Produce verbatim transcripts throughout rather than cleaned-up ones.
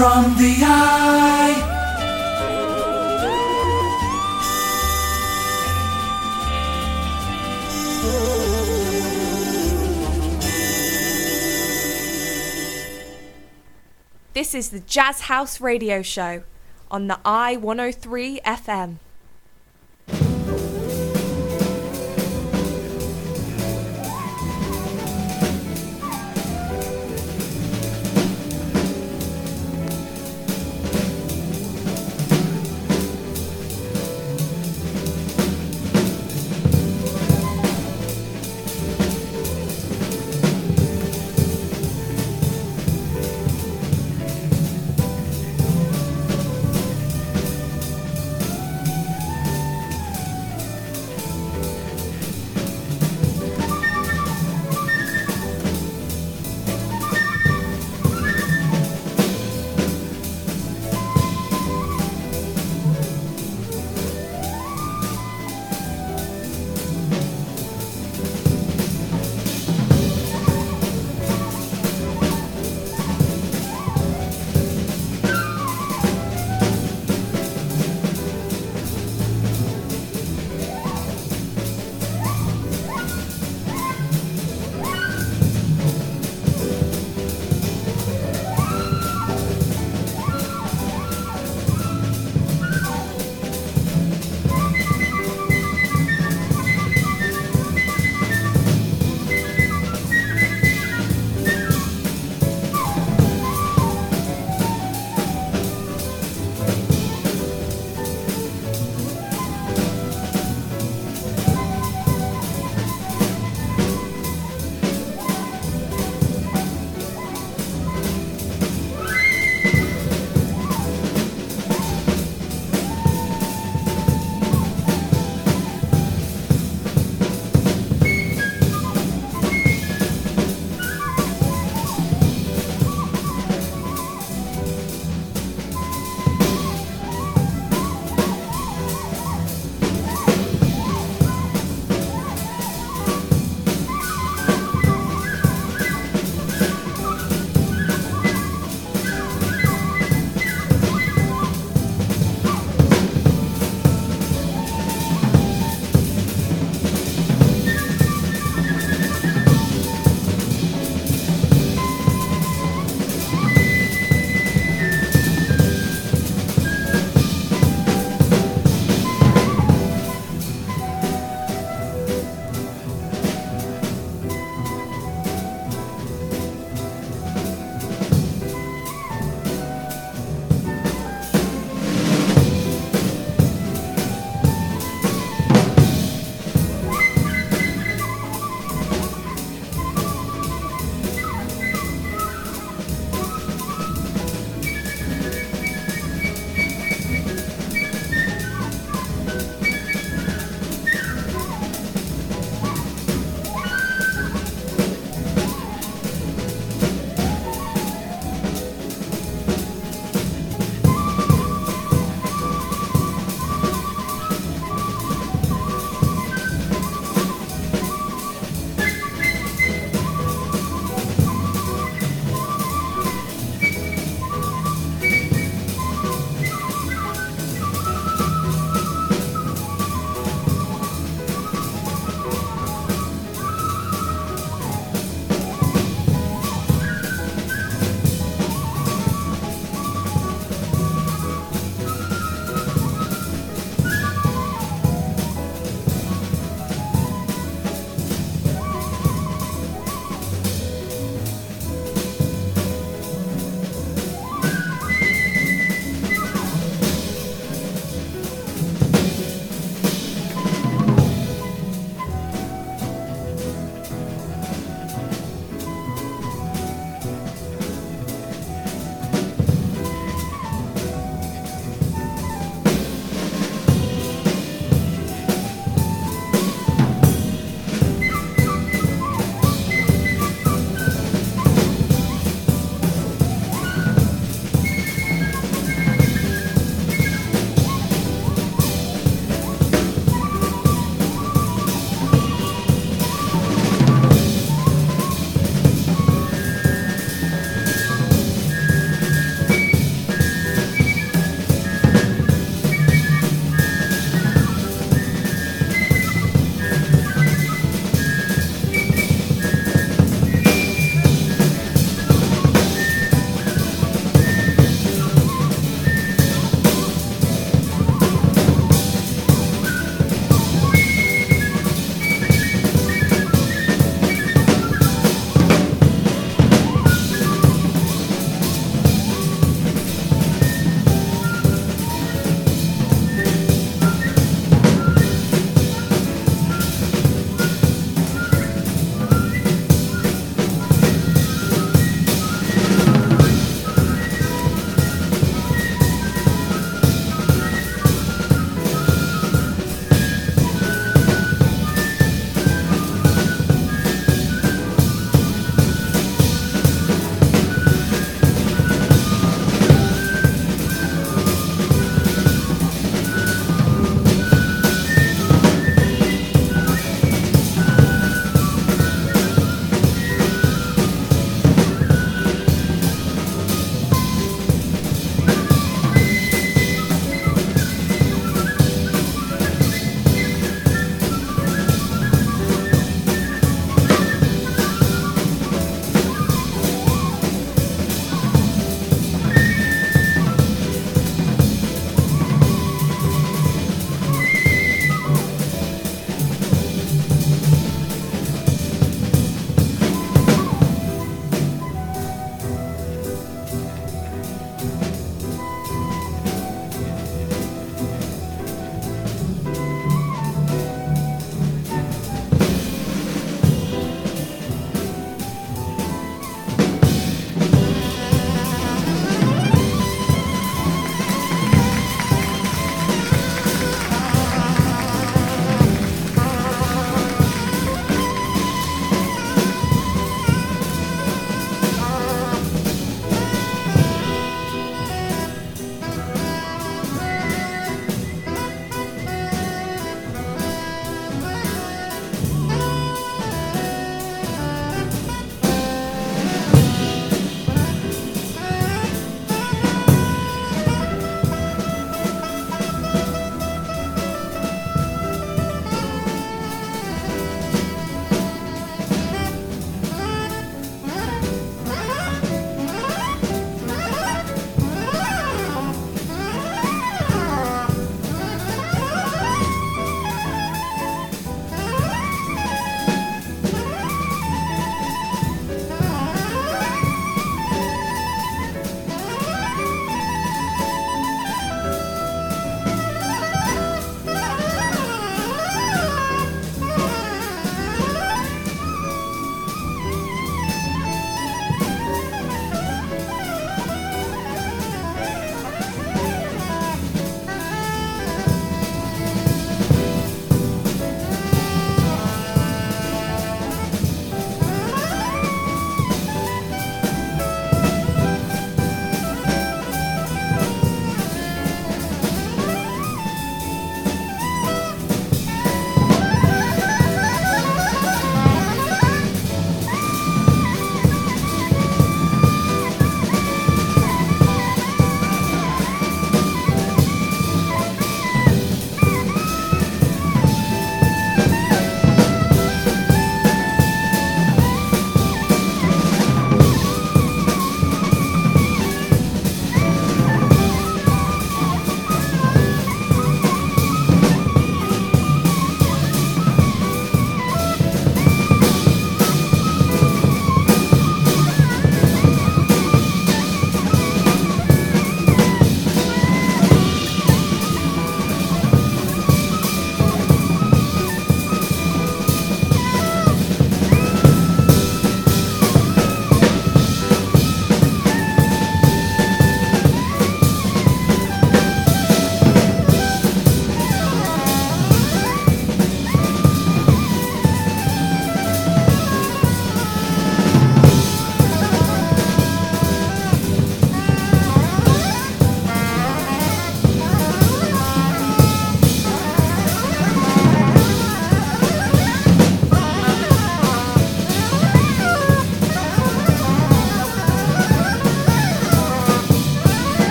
from the eye. This is the Jazz House Radio Show on the I one oh three F M.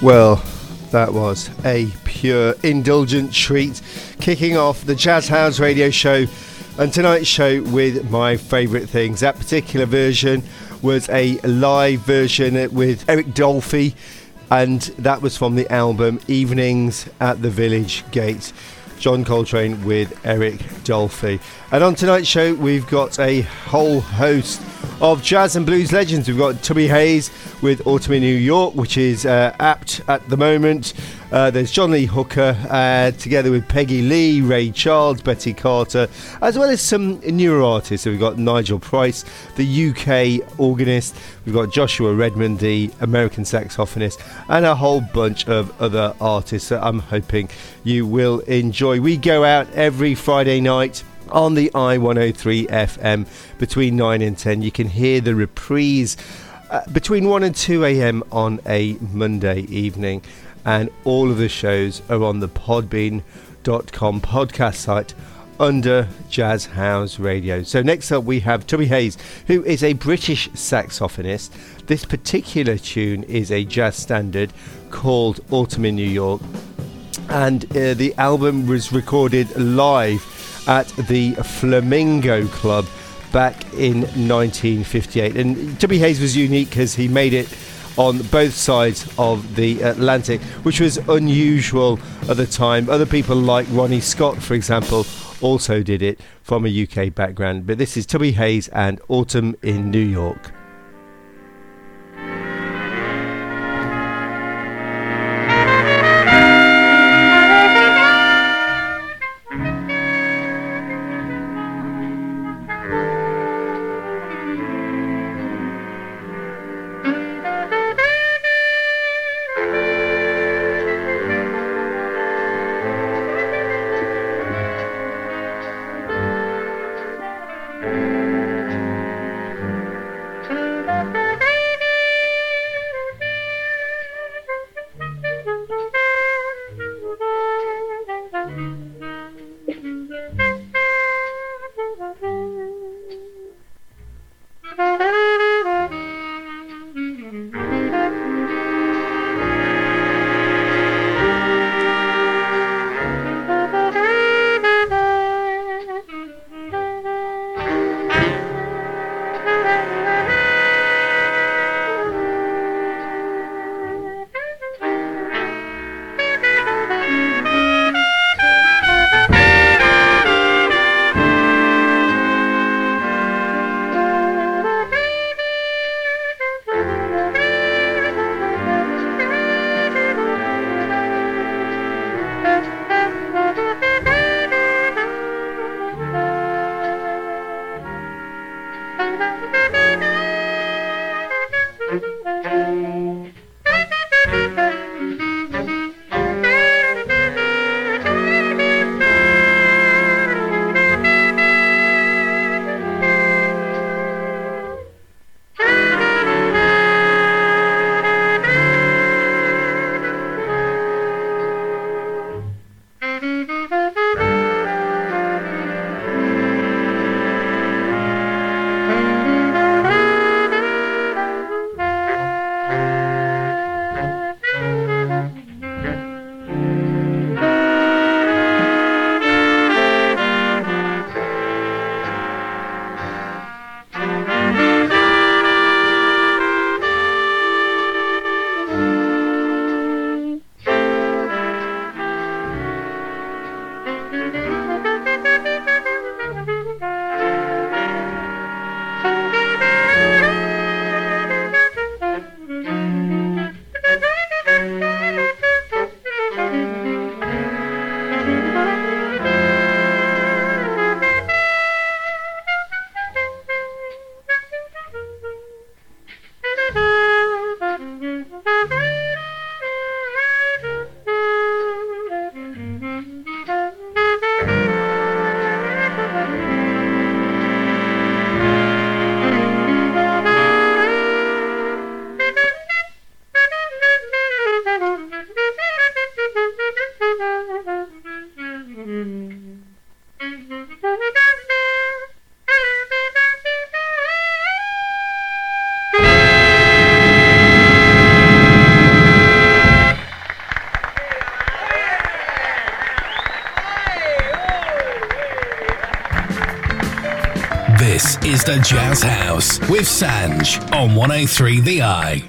Well, that was a pure indulgent treat, kicking off the Jazz House Radio Show, and tonight's show with my favourite things. That particular version was a live version with Eric Dolphy, and that was from the album Evenings at the Village Gate. John Coltrane with Eric Dolphy. And on tonight's show, we've got a whole host of jazz and blues legends. We've got Tubby Hayes with Autumn in New York, which is uh, apt at the moment. Uh, there's John Lee Hooker, uh, together with Peggy Lee, Ray Charles, Betty Carter, as well as some newer artists. So we've got Nigel Price, the U K organist. We've got Joshua Redmond, the American saxophonist, and a whole bunch of other artists that I'm hoping you will enjoy. We go out every Friday night on the I one oh three F M between nine and ten. You can hear the reprise uh, between one and two a.m. on a Monday evening, and all of the shows are on the podbean dot com podcast site under Jazz House Radio. So next up we have Tubby Hayes, who is a British saxophonist. This particular tune is a jazz standard called Autumn in New York, and uh, the album was recorded live at the Flamingo Club back in nineteen fifty-eight. And Tubby Hayes was unique because he made it on both sides of the Atlantic, which was unusual at the time. Other people like Ronnie Scott, for example, also did it from a U K background. But this is Tubby Hayes and Autumn in New York. This is the Jazz House with Sanj on one oh three The Eye.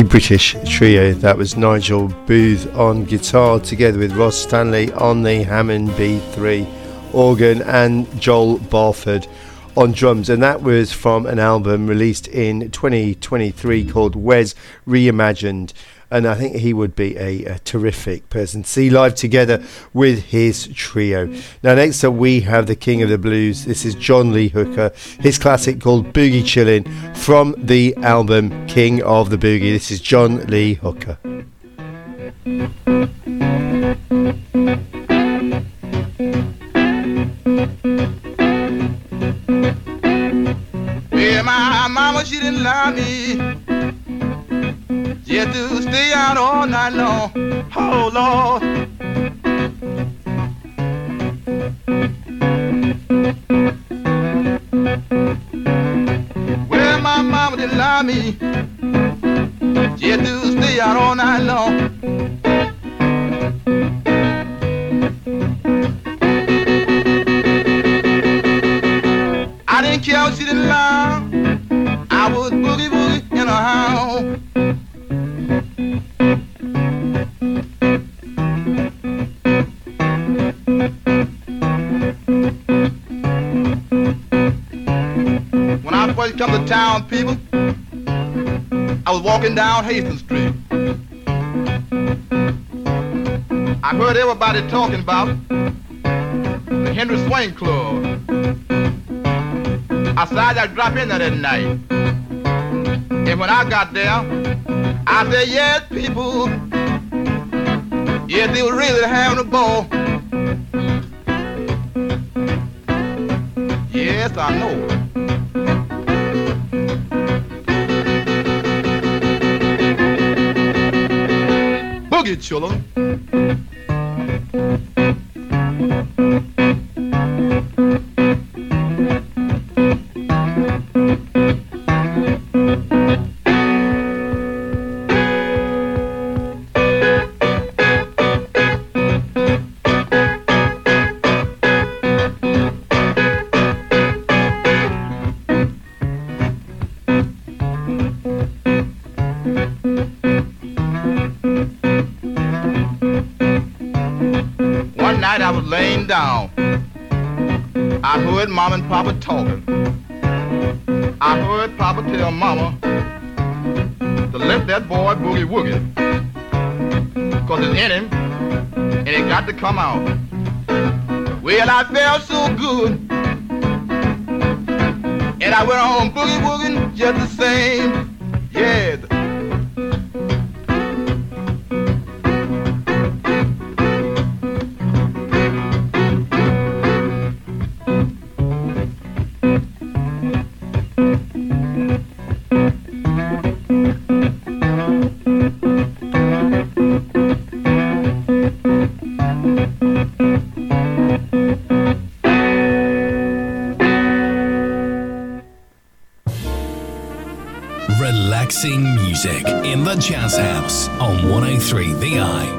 British trio. That was Nigel Booth on guitar together with Ross Stanley on the Hammond B three organ and Joel Barford on drums, and that was from an album released in twenty twenty-three called Wes Reimagined, and I think he would be a, a terrific person to see live together with his trio. Now next up we have the King of the Blues. This is John Lee Hooker, his classic called Boogie Chillin' from the album King of the Boogie. This is John Lee Hooker. Well, my mama, she didn't lie me. She had to stay out all night long. Oh, Lord. Well, my mama didn't lie me. She had to stay out all night long. I didn't care if she didn't lie. I was boogie boogie in a house. When I first come to town, people, I was walking down Hastings Street. I heard everybody talking about the Henry Swain Club. I decided I'd drop in there that night. And when I got there, I said, yes, people, yes, they were really having a ball. Yes, I know. Boogie chillin'. Down. I heard Mom and Papa talking. I heard Papa tell Mama to let that boy boogie woogie, cause it's in him and it got to come out. Well, I felt so good and I went on boogie wooging just the same. Yeah. Relaxing music in the Jazz House on one oh three The Eye.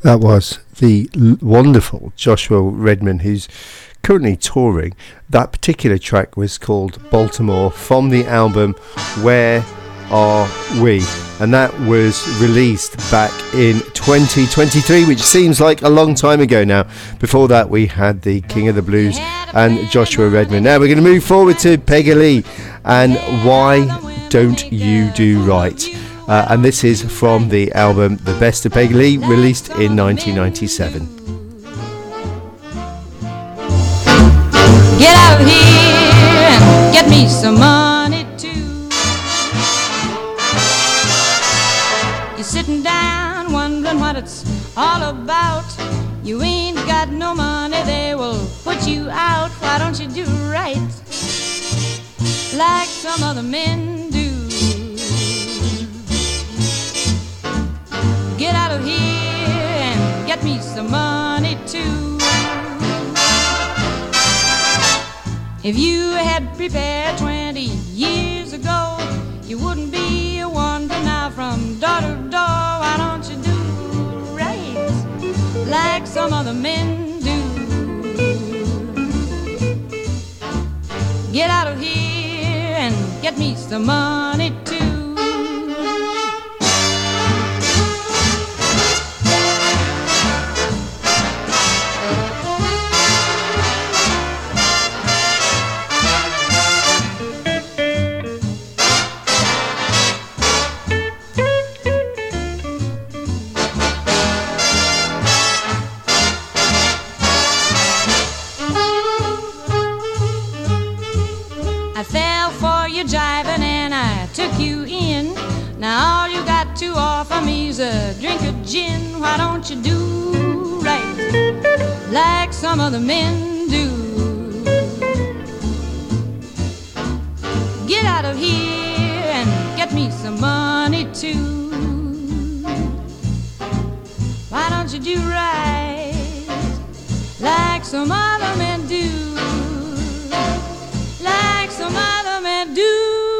That was the l- wonderful Joshua Redman, who's currently touring. That particular track was called Baltimore, from the album Where Are We? And that was released back in twenty twenty-three, which seems like a long time ago now. Before that, we had the King of the Blues and Joshua Redman. Now we're going to move forward to Peggy Lee and Why Don't You Do Right? Uh, and this is from the album The Best of Peggy Lee, released in nineteen ninety-seven. Get out of here and get me some money too. You're sitting down wondering what it's all about. You ain't got no money, they will put you out. Why don't you do right like some other men do? Get out of here and get me some money too. If you had prepared twenty years ago, you wouldn't be a wandering now from door to door. Why don't you do right like some other men do? Get out of here and get me some money too. Jiving and I took you in. Now all you got to offer me's a drink of gin. Why don't you do right like some other men do? Get out of here and get me some money too. Why don't you do right like some other men do? Like some other men do.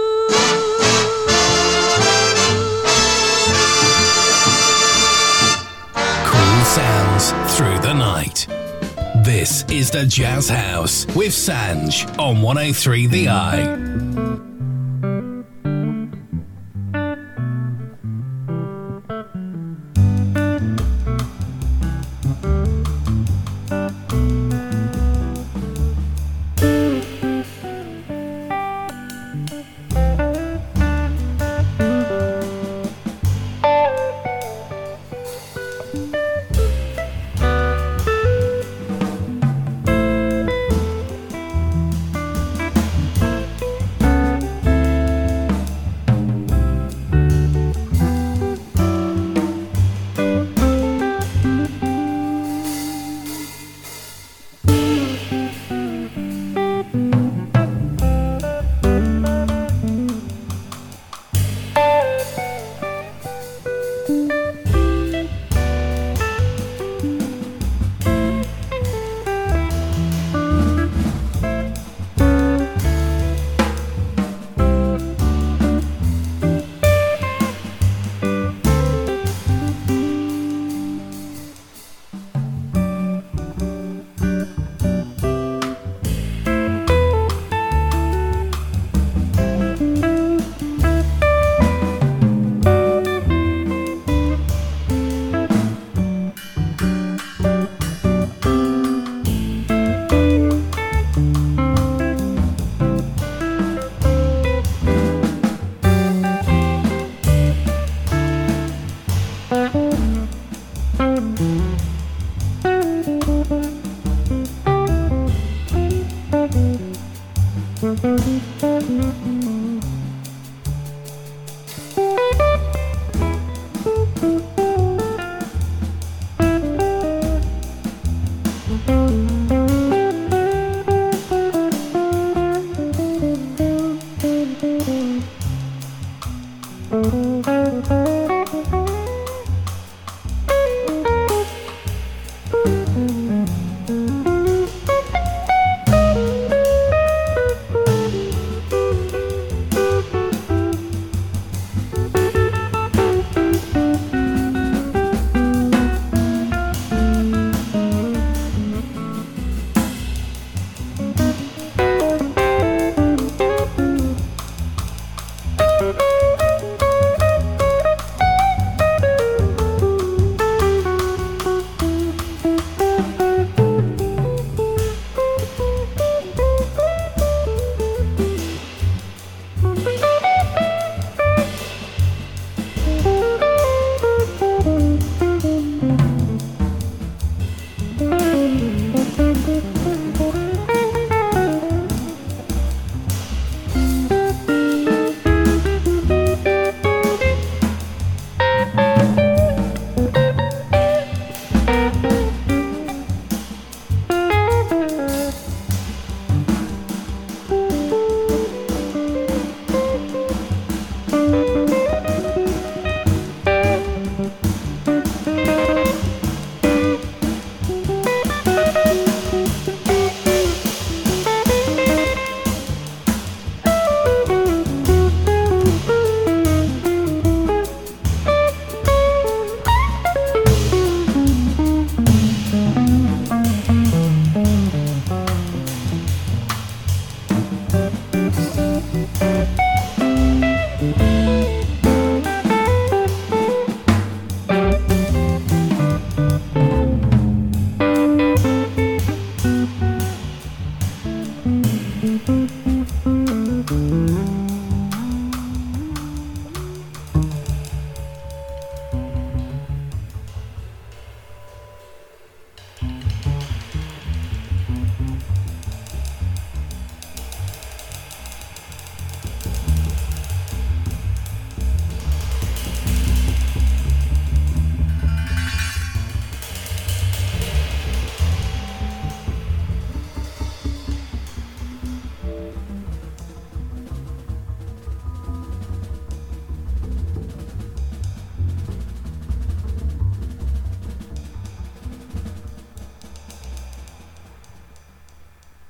Cool sounds through the night. This is the Jazz House with Sanj on one oh three The Eye.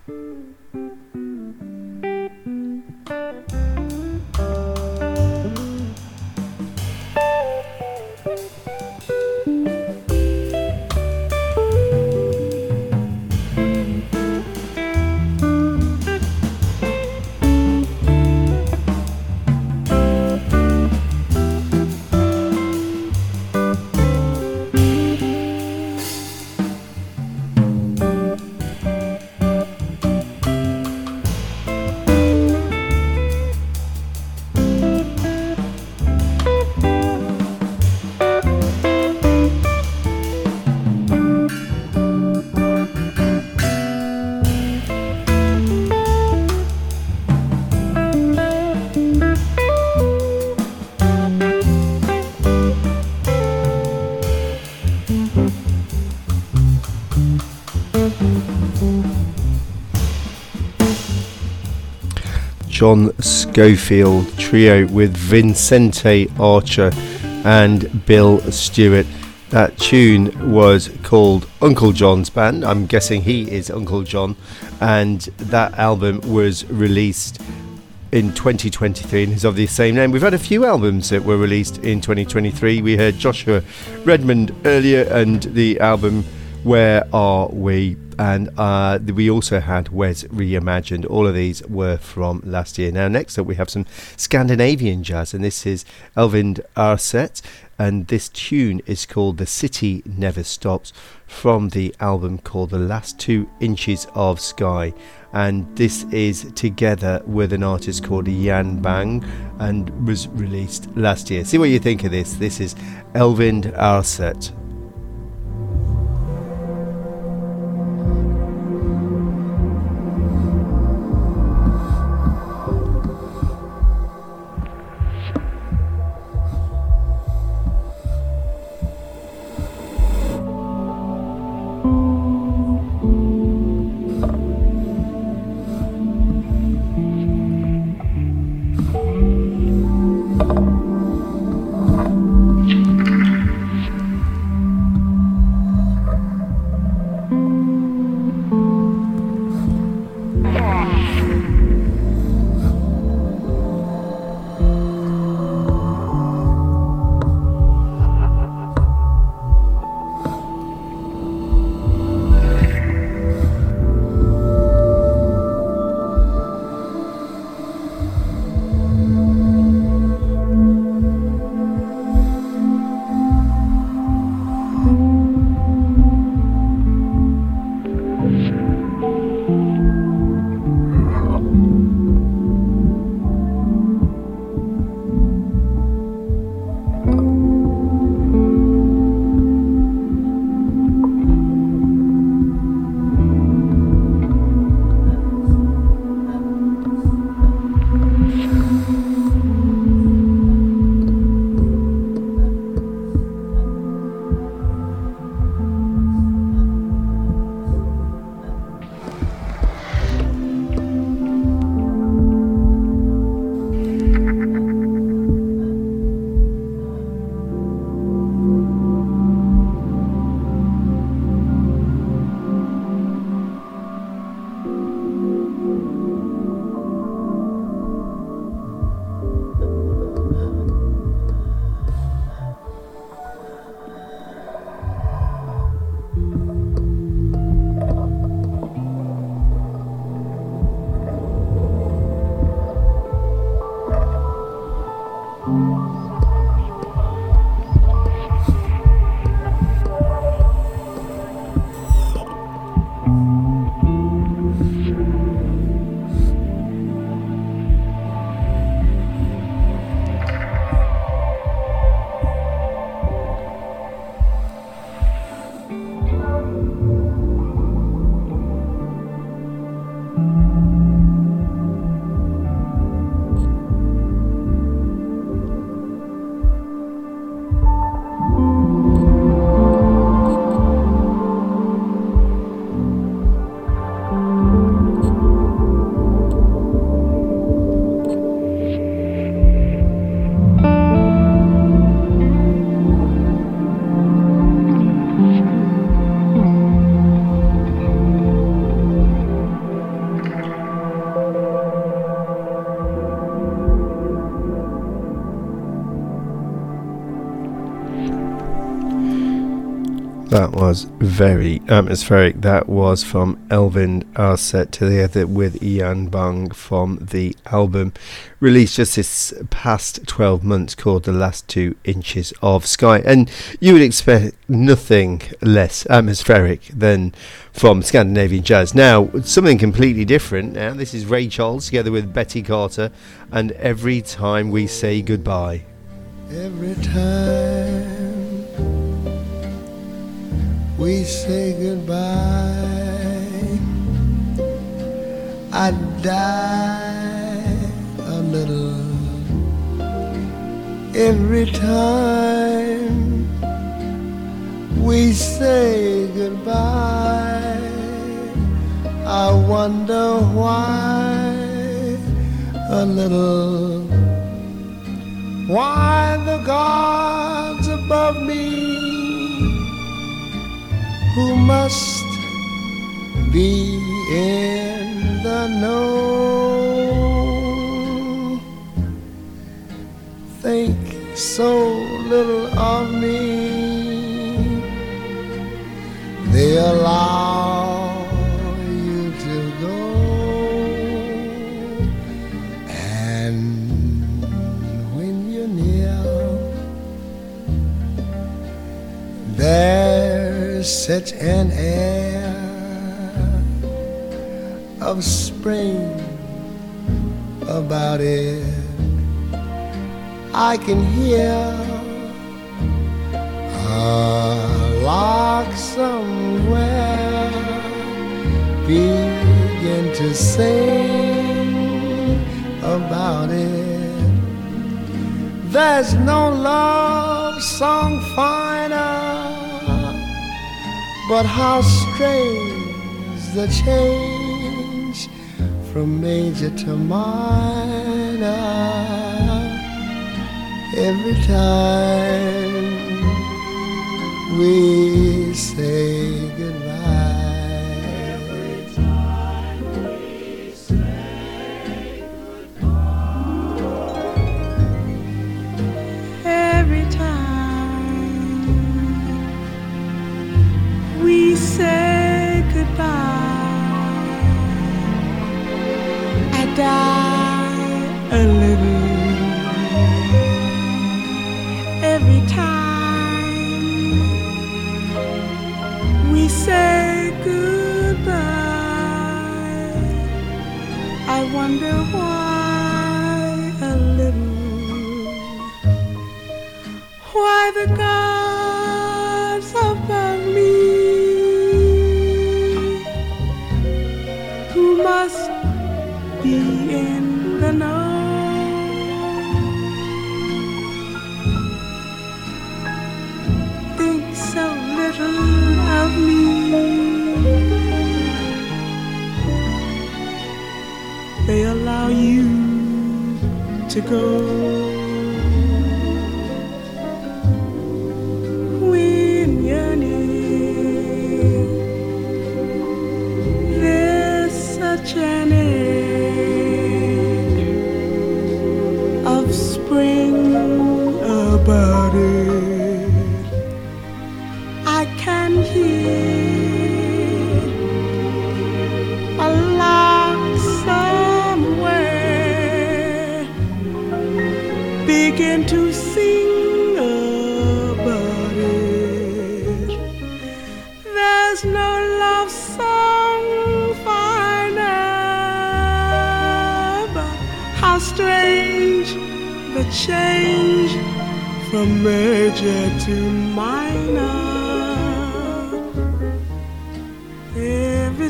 John Schofield Trio with Vincente Archer and Bill Stewart. That tune was called Uncle John's Band. I'm guessing he is Uncle John, and that album was released in twenty twenty-three and is of the same name. We've had a few albums that were released in twenty twenty-three. We heard Joshua Redmond earlier and the album Where Are We? And uh, we also had Wes Reimagined. All of these were from last year. Now, next up, we have some Scandinavian jazz, and this is Elvind Arset, and this tune is called The City Never Stops, from the album called The Last Two Inches of Sky. And this is together with an artist called Jan Bang and was released last year. See what you think of this. This is Elvind Arset. That was very atmospheric. That was from Elvin Arset together with Ian Bung from the album released just this past twelve months called The Last Two Inches of Sky. And you would expect nothing less atmospheric than from Scandinavian jazz. Now, something completely different now. This is Ray Charles together with Betty Carter and Every Time We Say Goodbye. Every time we say goodbye, I die a little. Every time we say goodbye, I wonder why a little. Why the gods above me, who must be in the know, think so little of me. They allow you to go, and when you're near, there's such an air of spring about it. I can hear a lark somewhere begin to sing about it. There's no love song finer, but how strange the change from major to minor. Every time we say goodbye, every time we say goodbye, every time we say goodbye, I die a little. Every time we say goodbye, I wonder why a little, why the gods above me, who must be in the know, so little of me. They allow you to go. When you're near, there's such an air of spring about it. I can hear a lark somewhere begin to sing about it. There's no love song finer, but how strange the change from major to minor. Every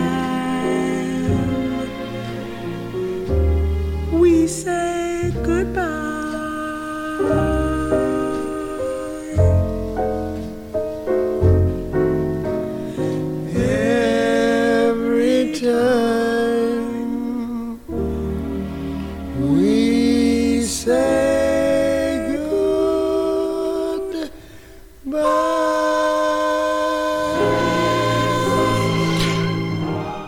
time we say goodbye, every time we say goodbye.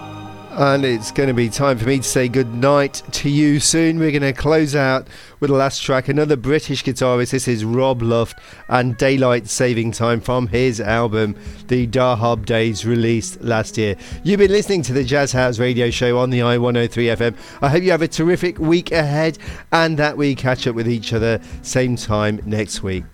And it's going to be time for me to say good night to you soon. We're going to close out with the last track, another British guitarist. This is Rob Luft and Daylight Saving Time from his album The Dahab Days, released last year. You've been listening to the Jazz House Radio Show on the I one oh three F M. I hope you have a terrific week ahead and that we catch up with each other same time next week.